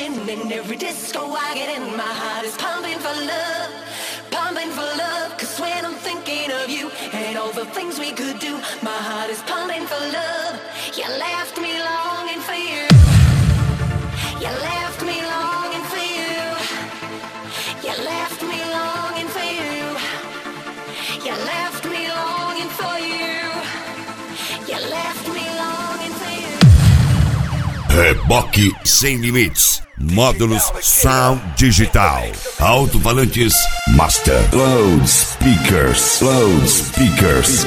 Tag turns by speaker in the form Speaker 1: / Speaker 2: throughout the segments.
Speaker 1: in every disco I get in. My heart is pumping for love, pumping for love. 'Cause when I'm thinking of you and all the things we could do, my heart is pumping for love. You left me longing for you. You left me longing for you. You left me longing for you. You left me longing for you. You left me longing for you.
Speaker 2: Reboque sem limites. Módulos Sound Digital. Alto-falantes Master. Loudspeakers. Loudspeakers.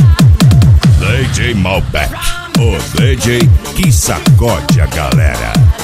Speaker 2: DJ Malbec, o DJ que sacode a galera.